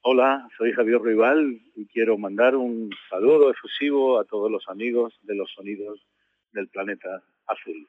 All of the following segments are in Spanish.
Hola, soy Javier Ruibal y quiero mandar un saludo efusivo a todos los amigos de los sonidos del planeta azul.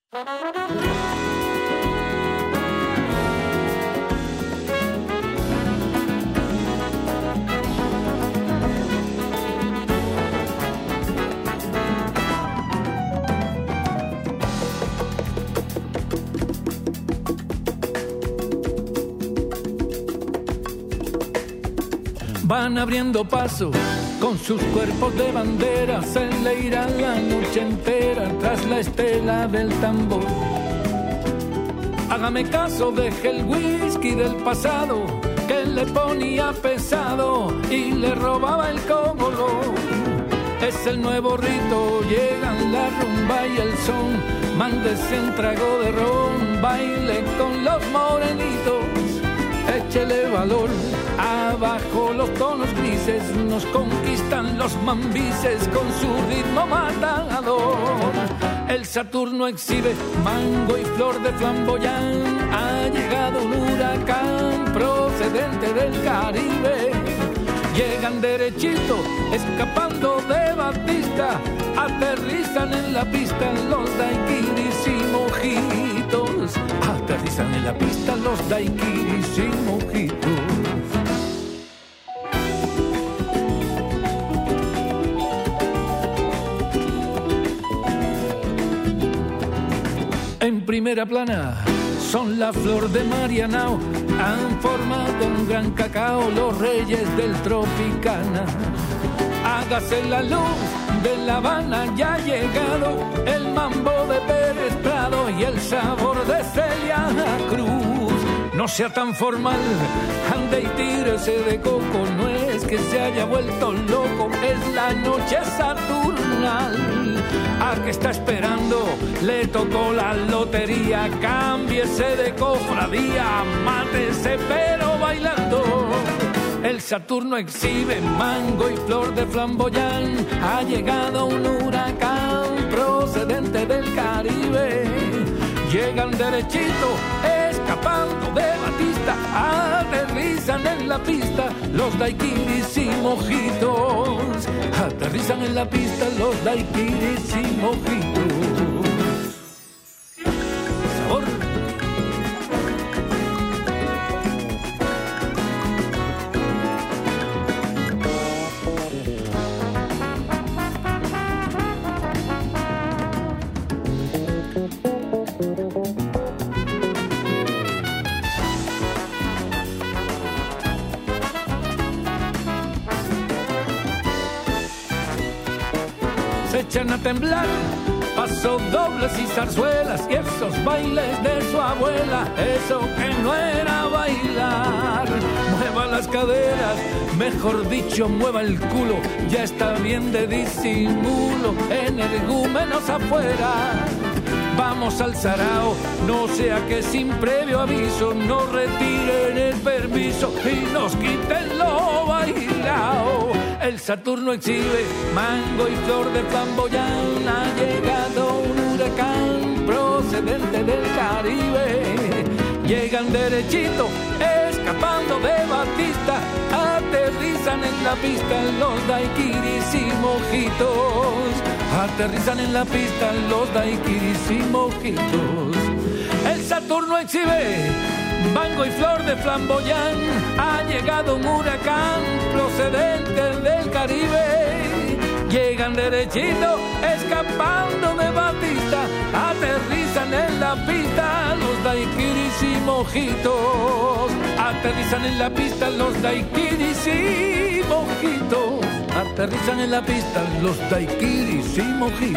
Van abriendo paso con sus cuerpos de bandera, se le irá la noche entera tras la estela del tambor. Hágame caso, deje el whisky del pasado que le ponía pesado y le robaba el cómodo. Es el nuevo rito, llegan la rumba y el son, mándese un trago de ron, baile con los morenitos, échele valor. Abajo los tonos grises nos conquistan los mambises con su ritmo matador. El Saturno exhibe mango y flor de flamboyán. Ha llegado un huracán procedente del Caribe. Llegan derechito, escapando de Batista. Aterrizan en la pista los daiquiris y mojitos. Aterrizan en la pista los daiquiris y mojitos. En primera plana son la flor de Marianao, han formado un gran cacao los reyes del Tropicana. Hágase la luz de La Habana, ya ha llegado el mambo de Pérez Prado y el sabor de Celia Cruz. No sea tan formal, ande y tírese de coco, no es que se haya vuelto loco, es la noche saturnal. ¿A qué está esperando? Le tocó la lotería, cámbiese de cofradía, mátese pero bailando. El Saturno exhibe mango y flor de flamboyán, ha llegado un huracán procedente del Caribe. Llegan derechito, escapando de Batista, aterrizan en la pista los daiquiris y mojitos. Aterrizan en la pista los daiquiris y mojitos. Sabor. Echan a temblar, paso dobles y zarzuelas y esos bailes de su abuela, eso que no era bailar. Mueva las caderas, mejor dicho, mueva el culo, ya está bien de disimulo, energúmenos afuera. Vamos al sarao, no sea que sin previo aviso nos retiren el permiso y nos quiten lo bailao. El Saturno exhibe mango y flor de flamboyán, ha llegado un huracán procedente del Caribe. Llegan derechito, escapando de Batista, aterrizan en la pista los daiquiris y mojitos. Aterrizan en la pista los daiquiris y mojitos. El Saturno exhibe mango y flor de flamboyán, ha llegado un huracán procedente del Caribe. Llegan derechito, escapando de Batista, aterrizan en la pista los daiquiris y mojitos. Aterrizan en la pista los daiquiris y mojitos. Aterrizan en la pista los daiquiris y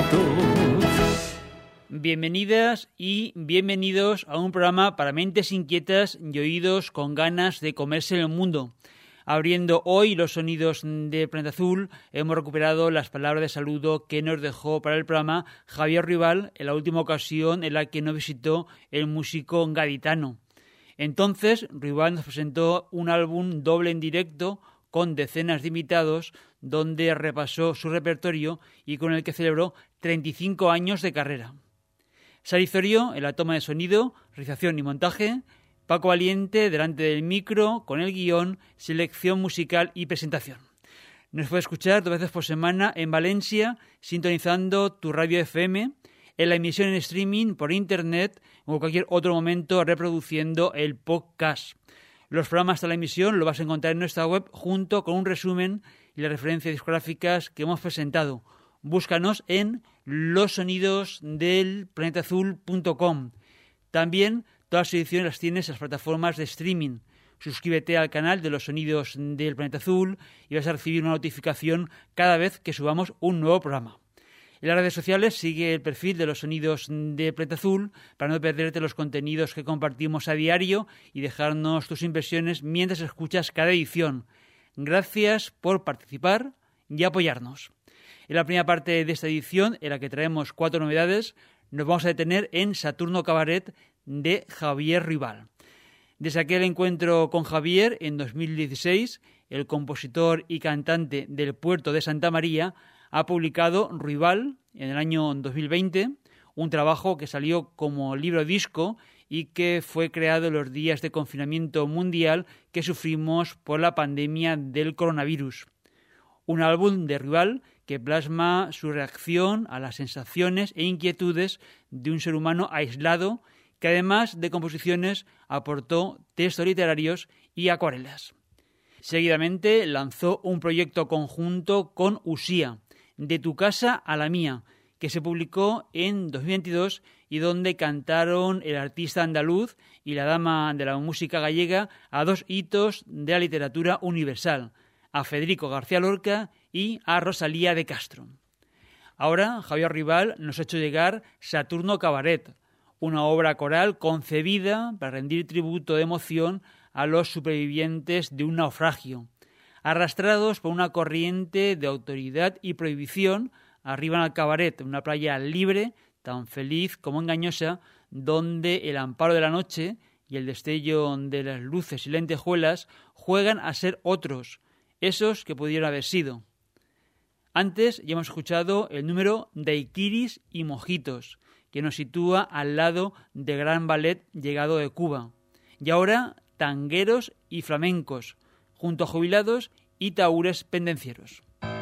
mojitos. Bienvenidas y bienvenidos a un programa para mentes inquietas y oídos con ganas de comerse el mundo. Abriendo hoy los sonidos de Planeta Azul, hemos recuperado las palabras de saludo que nos dejó para el programa Javier Ruibal en la última ocasión en la que nos visitó el músico gaditano. Entonces, Ruibal nos presentó un álbum doble en directo con decenas de invitados, donde repasó su repertorio y con el que celebró 35 años de carrera. Sari Zorio en la toma de sonido, realización y montaje, Paco Valiente delante del micro, con el guión, selección musical y presentación. Nos puede escuchar 2 veces por semana en Valencia, sintonizando tu radio FM, en la emisión en streaming por internet o en cualquier otro momento reproduciendo el podcast. Los programas de la emisión lo vas a encontrar en nuestra web junto con un resumen y las referencias discográficas que hemos presentado. Búscanos en losonidosdelplanetaazul.com. También todas las ediciones las tienes en las plataformas de streaming. Suscríbete al canal de Los Sonidos del Planeta Azul y vas a recibir una notificación cada vez que subamos un nuevo programa. En las redes sociales sigue el perfil de Los Sonidos del Planeta Azul para no perderte los contenidos que compartimos a diario y dejarnos tus impresiones mientras escuchas cada edición. Gracias por participar y apoyarnos. En la primera parte de esta edición, en la que traemos 4 novedades, nos vamos a detener en Saturno Cabaret de Javier Ruibal. Desde aquel encuentro con Javier en 2016, el compositor y cantante del puerto de Santa María ha publicado Ruibal en el año 2020, un trabajo que salió como libro disco y que fue creado en los días de confinamiento mundial que sufrimos por la pandemia del coronavirus. Un álbum de Ruibal que plasma su reacción a las sensaciones e inquietudes de un ser humano aislado que además de composiciones aportó textos literarios y acuarelas. Seguidamente lanzó un proyecto conjunto con Usía, De tu casa a la mía, que se publicó en 2022 y donde cantaron el artista andaluz y la dama de la música gallega a 2 hitos de la literatura universal, a Federico García Lorca y a Rosalía de Castro. Ahora Javier Ruibal nos ha hecho llegar Saturno Cabaret, una obra coral concebida para rendir tributo de emoción a los supervivientes de un naufragio. Arrastrados por una corriente de autoridad y prohibición, arriban al cabaret, una playa libre, tan feliz como engañosa, donde el amparo de la noche y el destello de las luces y lentejuelas juegan a ser otros, esos que pudieron haber sido. Antes ya hemos escuchado el número Daiquiris y Mojitos, que nos sitúa al lado de gran ballet llegado de Cuba. Y ahora tangueros y flamencos, junto a jubilados y taúres pendencieros.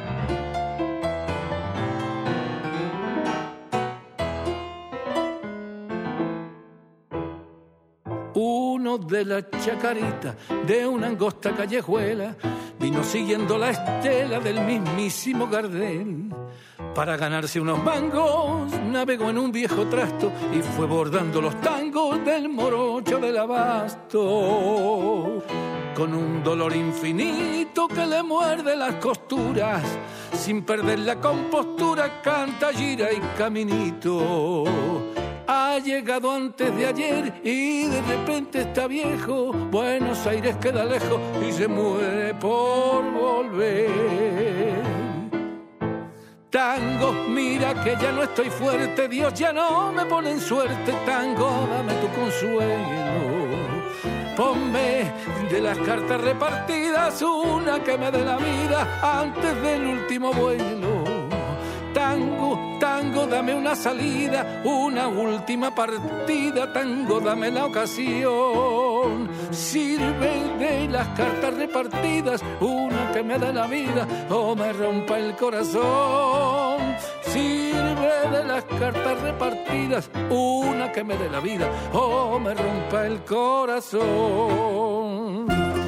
Uno de la chacarita de una angosta callejuela vino siguiendo la estela del mismísimo Gardel. Para ganarse unos mangos navegó en un viejo trasto y fue bordando los tangos del morocho del abasto. Con un dolor infinito que le muerde las costuras, sin perder la compostura canta, gira y caminito. Ha llegado antes de ayer y de repente está viejo. Buenos Aires queda lejos y se muere por volver. Tango, mira que ya no estoy fuerte, Dios ya no me pone en suerte. Tango, dame tu consuelo. Ponme de las cartas repartidas una que me dé la vida antes del último vuelo. Tango, tango, dame una salida, una última partida. Tango, dame la ocasión. Sirve de las cartas repartidas una que me dé la vida o me rompa el corazón. Sirve de las cartas repartidas una que me dé la vida o me rompa el corazón.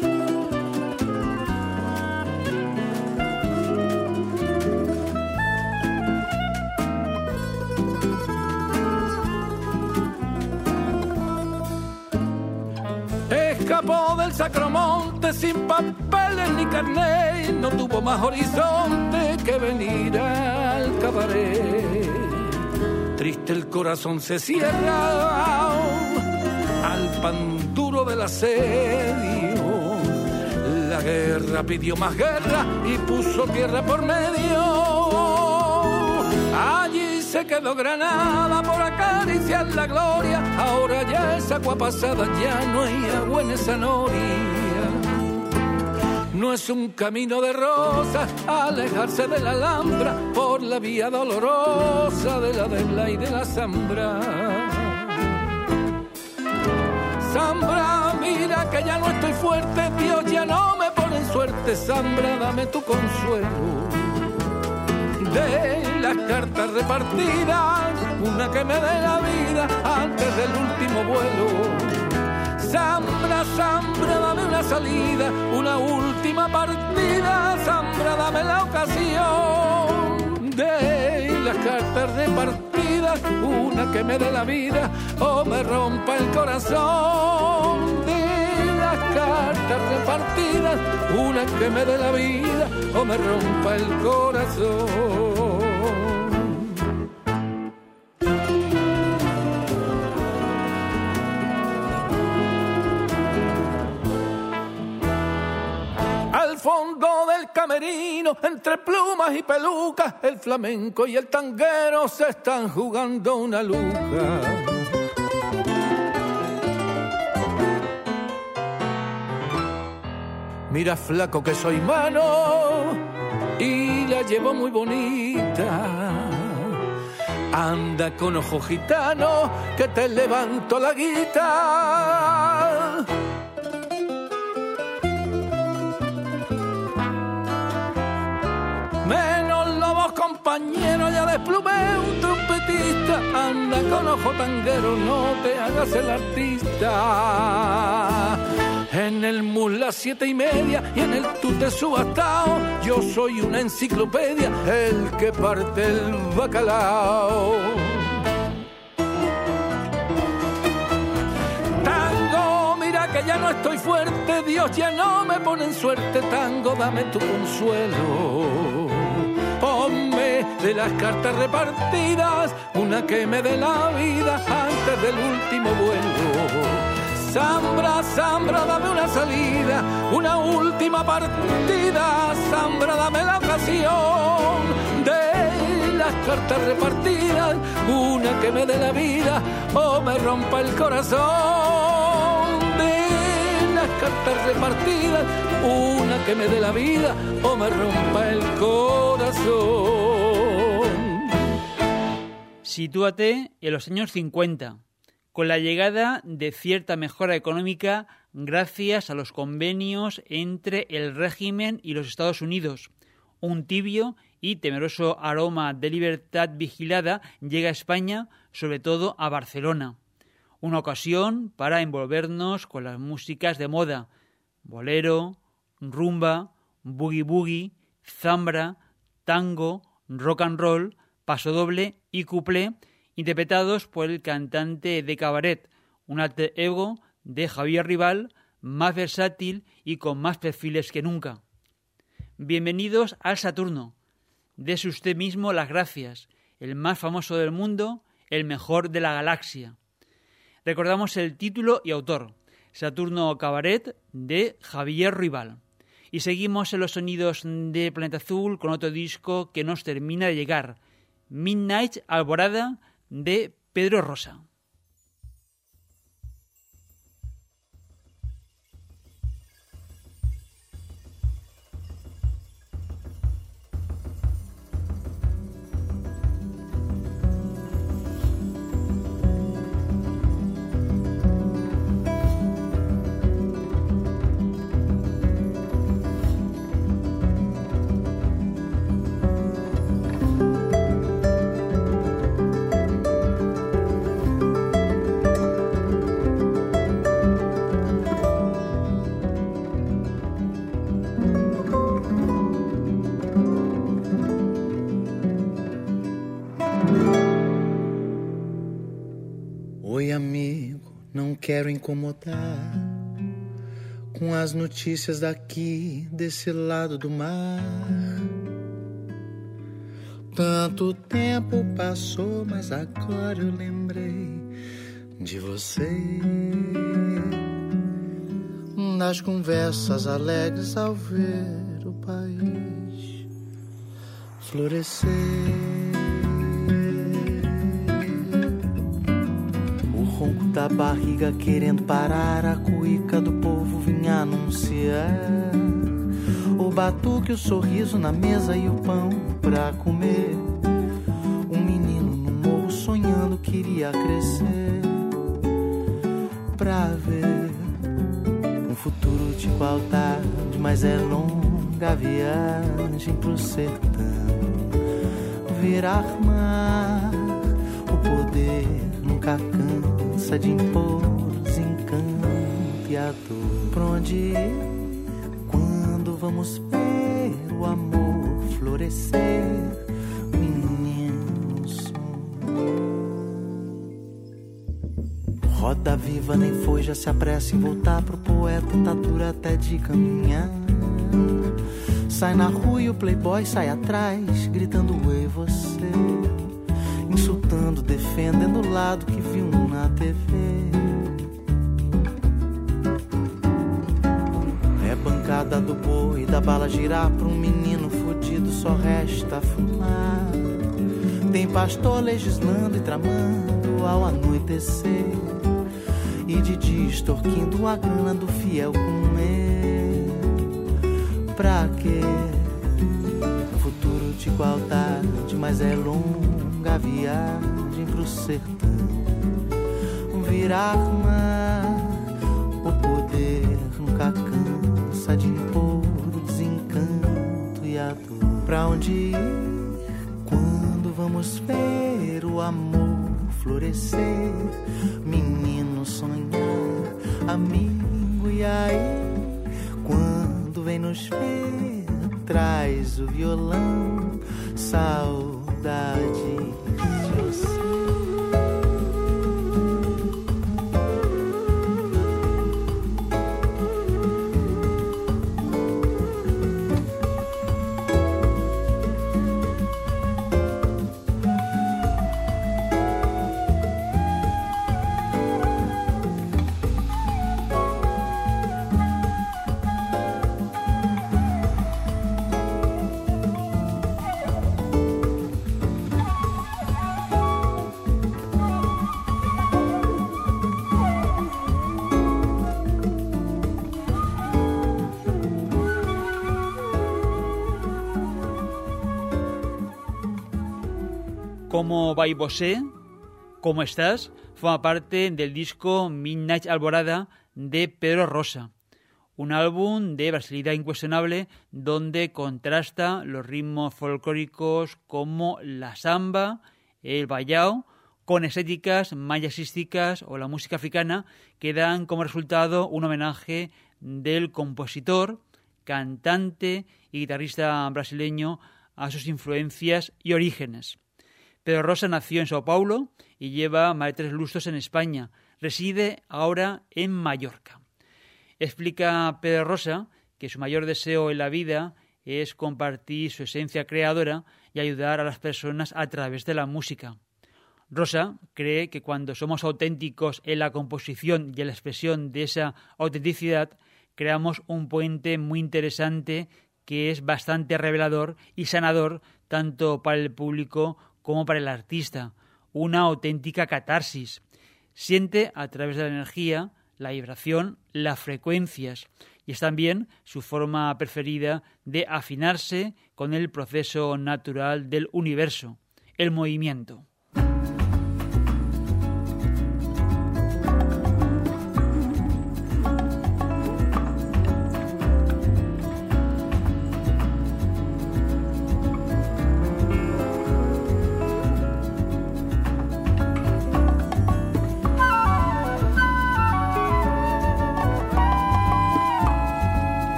Escapó del Sacromonte sin papeles ni carnet, no tuvo más horizonte que venir al cabaret. Triste el corazón se cierra al pan duro del asedio. La guerra pidió más guerra y puso tierra por medio. Allí se quedó Granada por acariciar la gloria. Ahora ya es agua pasada, ya no hay agua en esa noria. No es un camino de rosas alejarse de la Alhambra por la vía dolorosa de la Debla y de la Zambra. Zambra mira que ya no estoy fuerte, Dios ya no me pone en suerte, Zambra, dame tu consuelo. De las cartas repartidas, una que me dé la vida antes del último vuelo. Zambra, Zambra, dame una salida, una última partida, Zambra, dame la ocasión. De las cartas repartidas, una que me dé la vida o me rompa el corazón. De las cartas repartidas, una que me dé la vida o me rompa el corazón. Al fondo del camerino, entre plumas y pelucas, el flamenco y el tanguero se están jugando una luca. Mira, flaco, que soy mano y la llevo muy bonita. Anda con ojo gitano que te levanto la guita. Menos lobos, compañero, ya desplumé un trompetista. Anda con ojo tanguero, no te hagas el artista. En el mus las 7:30 y en el tute subastao, yo soy una enciclopedia, el que parte el bacalao. Tango, mira que ya no estoy fuerte, Dios ya no me pone en suerte, tango, dame tu consuelo. Ponme de las cartas repartidas, una que me dé la vida antes del último vuelo. Zambra, Zambra, dame una salida, una última partida, Zambra, dame la ocasión. De las cartas repartidas, una que me dé la vida o me rompa el corazón. De las cartas repartidas, una que me dé la vida o me rompa el corazón. Sitúate en los años 50. Con la llegada de cierta mejora económica gracias a los convenios entre el régimen y los Estados Unidos. Un tibio y temeroso aroma de libertad vigilada llega a España, sobre todo a Barcelona. Una ocasión para envolvernos con las músicas de moda: bolero, rumba, boogie boogie, zambra, tango, rock and roll, pasodoble y cuplé, interpretados por el cantante de cabaret, un alter ego de Javier Rival, más versátil y con más perfiles que nunca. Bienvenidos al Saturno. Dese usted mismo las gracias, el más famoso del mundo, el mejor de la galaxia. Recordamos el título y autor, Saturno Cabaret, de Javier Rival. Y seguimos en los sonidos de Planeta Azul con otro disco que nos termina de llegar, Midnight Alborada, de Pedro Rosa. Oi, amigo, não quero incomodar com as notícias daqui, desse lado do mar. Tanto tempo passou, mas agora eu lembrei de você. Das conversas alegres ao ver o país florescer. O ronco da barriga querendo parar, a cuíca do povo vinha anunciar. O batuque, o sorriso na mesa e o pão pra comer. Um menino no morro sonhando queria crescer pra ver Futuro de igualdade, mas é longa a viagem pro sertão. Virar mar, o poder nunca cansa de impor desencanto e a dor. Pra onde ir? Quando vamos ver o amor florescer? Menino sonho. Roda viva nem foi, já se apressa em voltar pro poeta, tá dura até de caminhar. Sai na rua e o playboy sai atrás, gritando ei você, insultando, defendendo o lado que viu na TV. É bancada do boi, da bala girar pra um menino fudido, só resta fumar. Tem pastor legislando e tramando ao anoitecer, e de dia extorquindo a grana do fiel comer. Pra quê? Futuro de igualdade, mas é longa a viagem pro sertão. Virar mar, o poder nunca cansa de impor o desencanto e a dor. Pra onde ir? Quando vamos ver o amor florescer? Menino sonhar, amigo, e aí? Quando vem nos ver, traz o violão, saudade de você. ¿Cómo va vosé? ¿Cómo estás? Forma parte del disco Midnight Alborada de Pedro Rosa, un álbum de brasilidad incuestionable donde contrasta los ritmos folclóricos como la samba, el baião, con estéticas más jazzísticas o la música africana, que dan como resultado un homenaje del compositor, cantante y guitarrista brasileño a sus influencias y orígenes. Pedro Rosa nació en Sao Paulo y lleva más de 3 lustros en España. Reside ahora en Mallorca. Explica Pedro Rosa que su mayor deseo en la vida es compartir su esencia creadora y ayudar a las personas a través de la música. Rosa cree que cuando somos auténticos en la composición y en la expresión de esa autenticidad, creamos un puente muy interesante que es bastante revelador y sanador tanto para el público como para el artista, una auténtica catarsis. Siente a través de la energía, la vibración, las frecuencias, y es también su forma preferida de afinarse con el proceso natural del universo, el movimiento.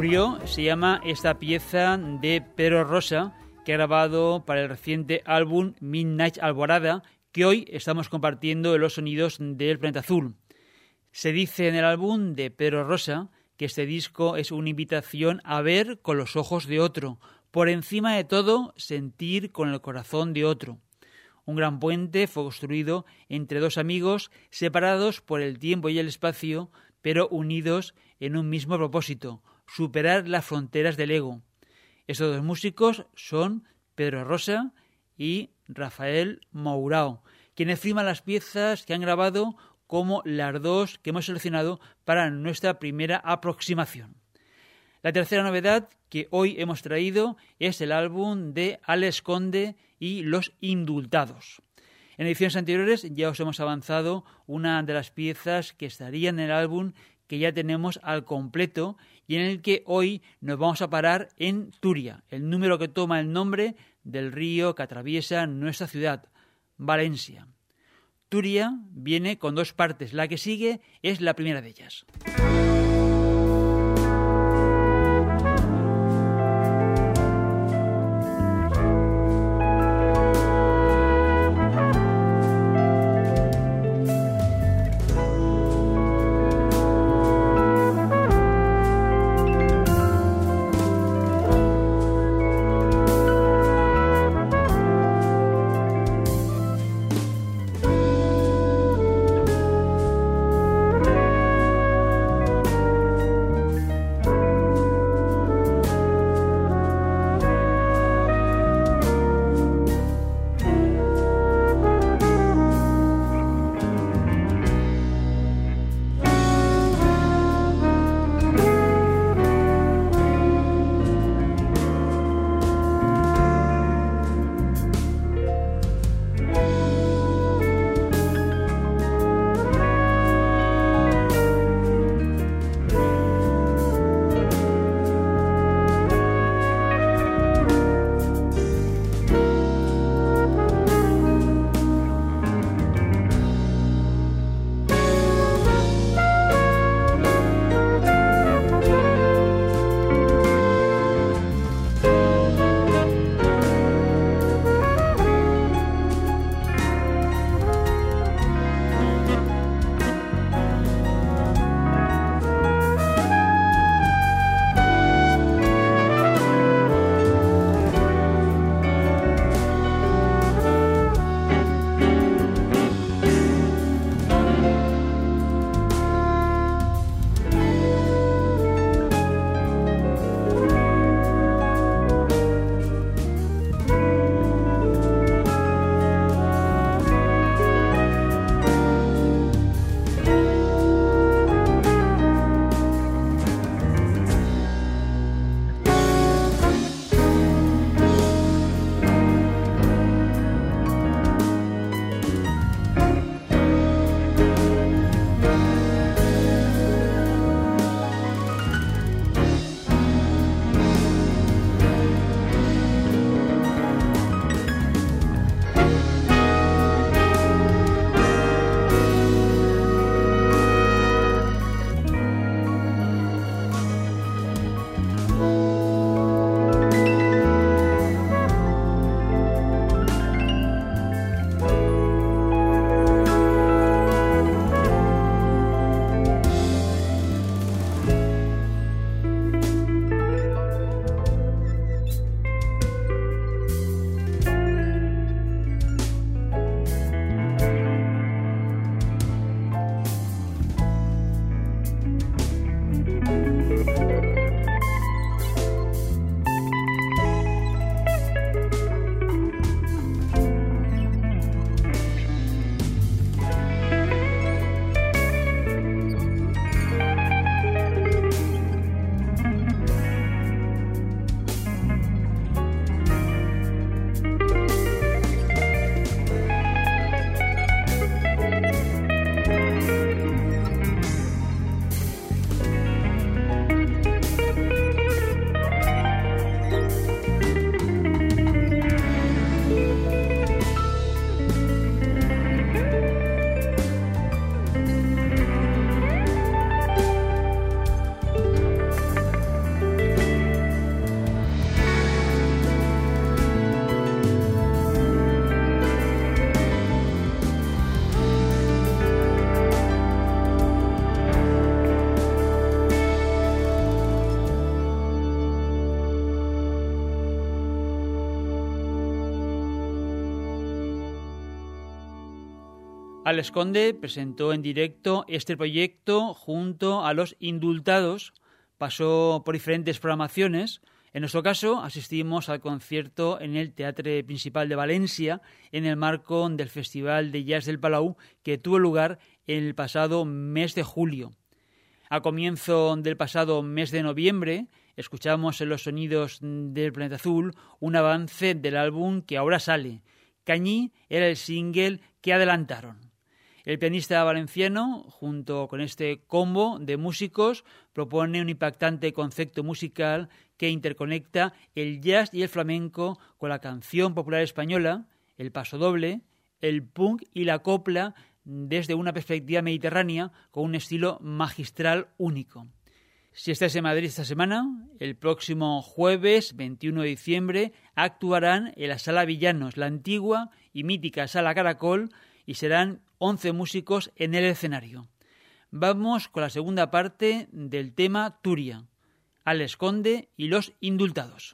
Murió se llama esta pieza de Pedro Rosa, que ha grabado para el reciente álbum Midnight Alborada, que hoy estamos compartiendo en los sonidos del Planeta Azul. Se dice en el álbum de Pedro Rosa que este disco es una invitación a ver con los ojos de otro, por encima de todo sentir con el corazón de otro. Un gran puente fue construido entre dos amigos separados por el tiempo y el espacio, pero unidos en un mismo propósito: superar las fronteras del ego. Estos dos músicos son Pedro Rosa y Rafael Mourão, quienes firman las piezas que han grabado como las dos que hemos seleccionado para nuestra primera aproximación. La tercera novedad que hoy hemos traído es el álbum de Alex Conde y Los Indultados. En ediciones anteriores ya os hemos avanzado una de las piezas que estarían en el álbum que ya tenemos al completo y en el que hoy nos vamos a parar en Turia, el número que toma el nombre del río que atraviesa nuestra ciudad, Valencia. Turia viene con dos partes, la que sigue es la primera de ellas. Alex Conde presentó en directo este proyecto junto a Los Indultados, pasó por diferentes programaciones. En nuestro caso, asistimos al concierto en el Teatre Principal de Valencia en el marco del Festival de Jazz del Palau que tuvo lugar el pasado mes de julio. A comienzo del pasado mes de noviembre, escuchamos en Los Sonidos del Planeta Azul un avance del álbum que ahora sale. Cañí era el single que adelantaron. El pianista valenciano, junto con este combo de músicos, propone un impactante concepto musical que interconecta el jazz y el flamenco con la canción popular española, el pasodoble, el punk y la copla desde una perspectiva mediterránea con un estilo magistral único. Si estáis en Madrid esta semana, el próximo jueves 21 de diciembre actuarán en la Sala Villanos, la antigua y mítica Sala Caracol, y serán 11 músicos en el escenario. Vamos con la segunda parte del tema Turia, Alex Conde y Los Indultados.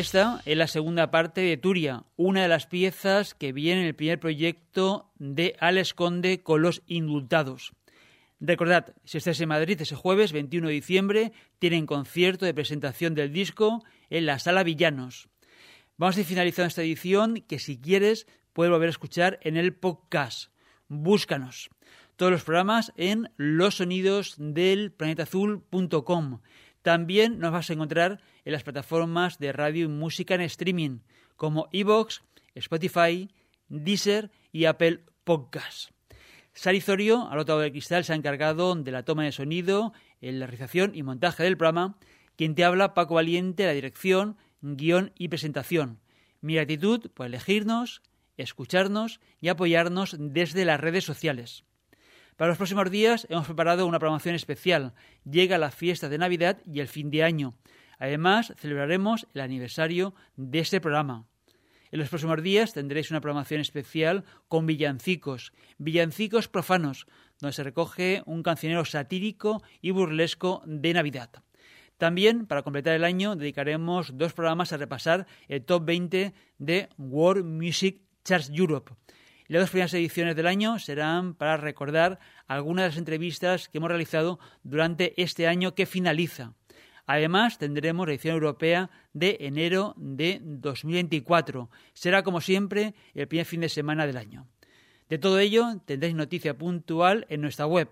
Esta es la segunda parte de Turia, una de las piezas que viene en el primer proyecto de Alex Conde con Los Indultados. Recordad, si estáis en Madrid ese jueves 21 de diciembre, tienen concierto de presentación del disco en la Sala Villanos. Vamos a ir finalizando esta edición, que si quieres puedes volver a escuchar en el podcast. Búscanos. Todos los programas en losonidosdelplanetazul.com. También nos vas a encontrar en las plataformas de radio y música en streaming, como iVoox, Spotify, Deezer y Apple Podcasts. Sari Zorio, al otro lado del cristal, se ha encargado de la toma de sonido, en la realización y montaje del programa. Quien te habla, Paco Valiente, la dirección, guión y presentación. Mi gratitud por elegirnos, escucharnos y apoyarnos desde las redes sociales. Para los próximos días hemos preparado una programación especial. Llega la fiesta de Navidad y el fin de año. Además, celebraremos el aniversario de este programa. En los próximos días tendréis una programación especial con villancicos profanos, donde se recoge un cancionero satírico y burlesco de Navidad. También, para completar el año, dedicaremos 2 programas a repasar el Top 20 de World Music Charts Europe. Y las 2 primeras ediciones del año serán para recordar algunas de las entrevistas que hemos realizado durante este año que finaliza. Además, tendremos la edición europea de enero de 2024. Será, como siempre, el primer fin de semana del año. De todo ello, tendréis noticia puntual en nuestra web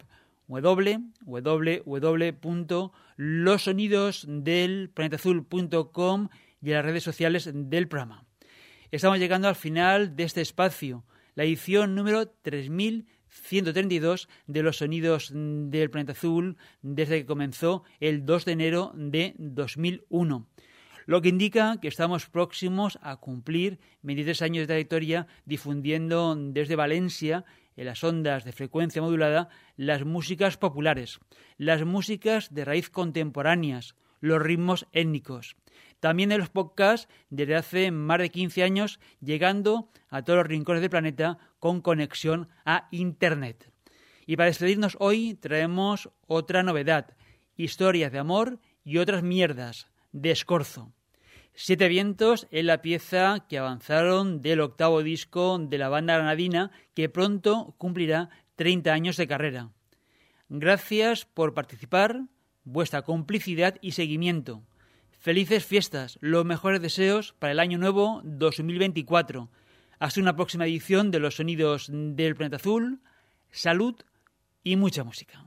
www.losonidosdelplanetazul.com y en las redes sociales del programa. Estamos llegando al final de este espacio, la edición número 3132 de Los Sonidos del Planeta Azul, desde que comenzó el 2 de enero de 2001. Lo que indica que estamos próximos a cumplir 23 años de trayectoria difundiendo desde Valencia, en las ondas de frecuencia modulada, las músicas populares, las músicas de raíz contemporáneas, los ritmos étnicos. También en los podcasts desde hace más de 15 años, llegando a todos los rincones del planeta con conexión a Internet. Y para despedirnos hoy traemos otra novedad, historias de amor y otras mierdas, de Escorzo. 7 vientos es la pieza que avanzaron del 8º disco de la banda granadina, que pronto cumplirá 30 años de carrera. Gracias por participar, vuestra complicidad y seguimiento. Felices fiestas, los mejores deseos para el año nuevo 2024. Hasta una próxima edición de Los Sonidos del Planeta Azul. Salud y mucha música.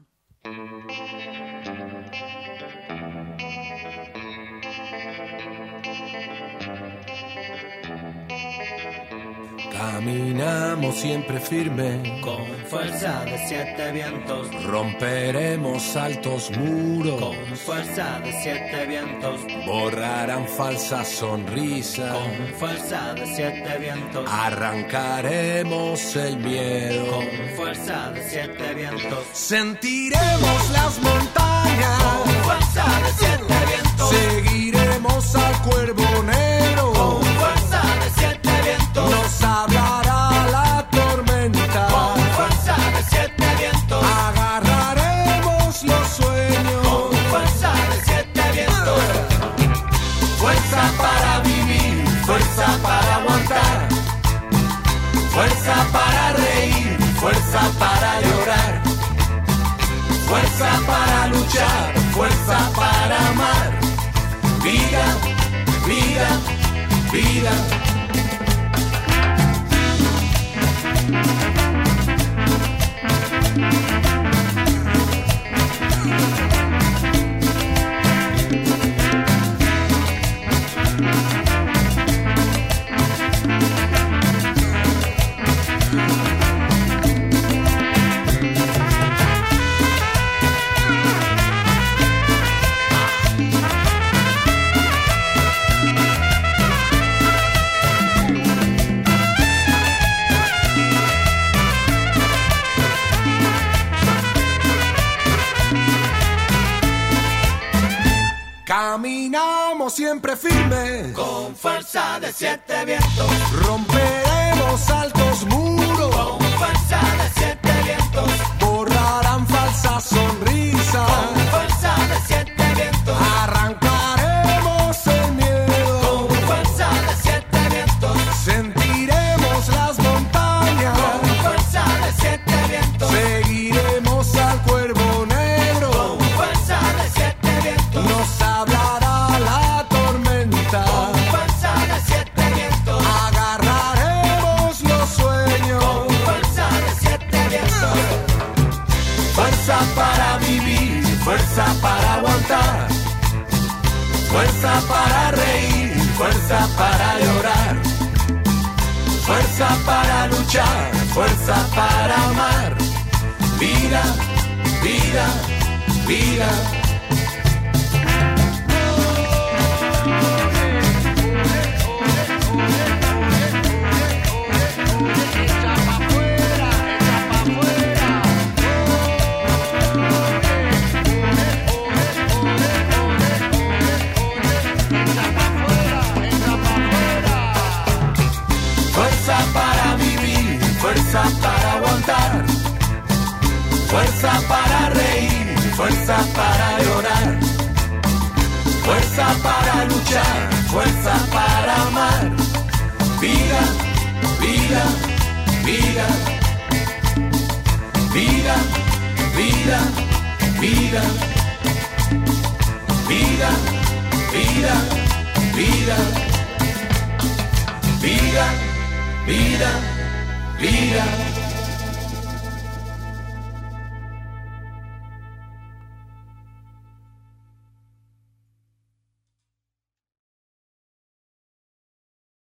Caminamos siempre firme, con fuerza de 7 vientos. Romperemos altos muros, con fuerza de 7 vientos. Borrarán falsas sonrisas, con fuerza de 7 vientos. Arrancaremos el miedo, con fuerza de 7 vientos. Sentiremos las montañas, con fuerza de 7 vientos. Seguiremos al cuervo negro, con fuerza de 7 vientos. Nos hablará la tormenta, con fuerza de 7 vientos. Agarraremos los sueños, con fuerza de 7 vientos. Fuerza para vivir, fuerza para aguantar, fuerza para reír, fuerza para llorar, fuerza para luchar, fuerza para amar. Vida, vida, vida. Caminamos siempre firme, con fuerza de 7 vientos. Romperemos altos muros, con fuerza de 7 vientos. Borrarán falsas sonrisas, con fuerza de 7 vientos. Arrancaremos el miedo, con fuerza Fuerza para vivir, fuerza para aguantar, fuerza para reír, fuerza para llorar, fuerza para luchar, fuerza para amar. Vida, vida, vida. Fuerza para vivir, fuerza para aguantar, fuerza para reír, fuerza para llorar, fuerza para luchar, fuerza para amar. Vida, vida, vida, vida, vida, vida, vida, vida, vida, vida, vida, vida.